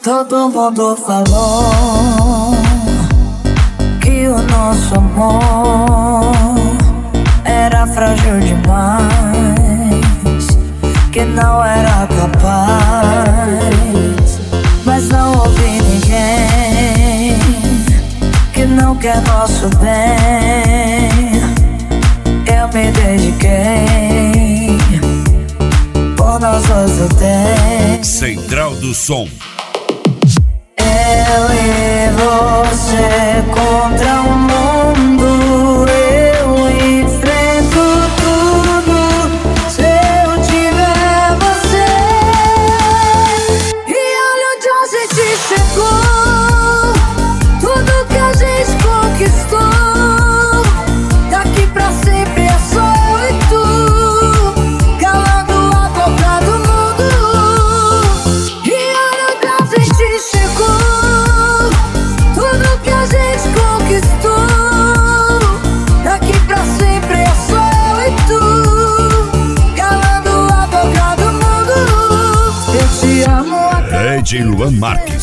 Todo mundo falou que o nosso amor era frágil demais, que não era capaz. Mas não ouvi ninguém que não quer nosso bem. Eu me dediquei, por nós dois eu tenho. Central do Som. Eu e você contra o mundo, eu enfrento tudo se eu tiver você. E olha onde a gente chegou, tudo que a gente conquistou. Daqui pra sempre é só eu e tu, calando a boca do mundo. E olha onde a gente chegou, tudo que a gente conquistou. Daqui pra sempre é só eu e tu, calando a boca do mundo. Eu te amo até Ed Luan Marques.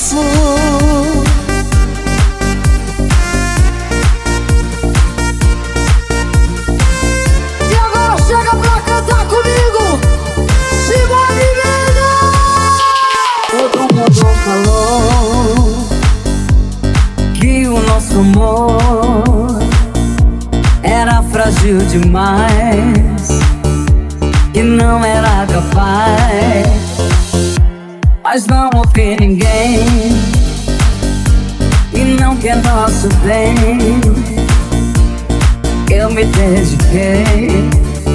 E agora chega pra cantar comigo, Simone Mendes. Todo mundo falou que o nosso amor era frágil demais, que não era capaz. Mas não ouvi ninguém e não quer nosso bem. Eu me dediquei,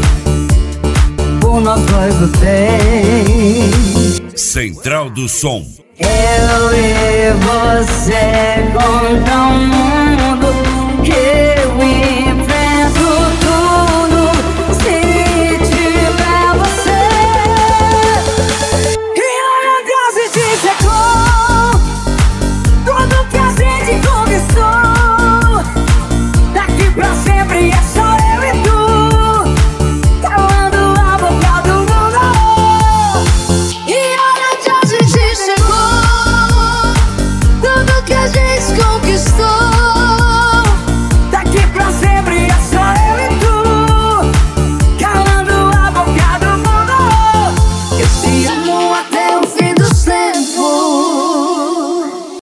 por nós dois lutei. Central do Som. Eu e você contra o mundo.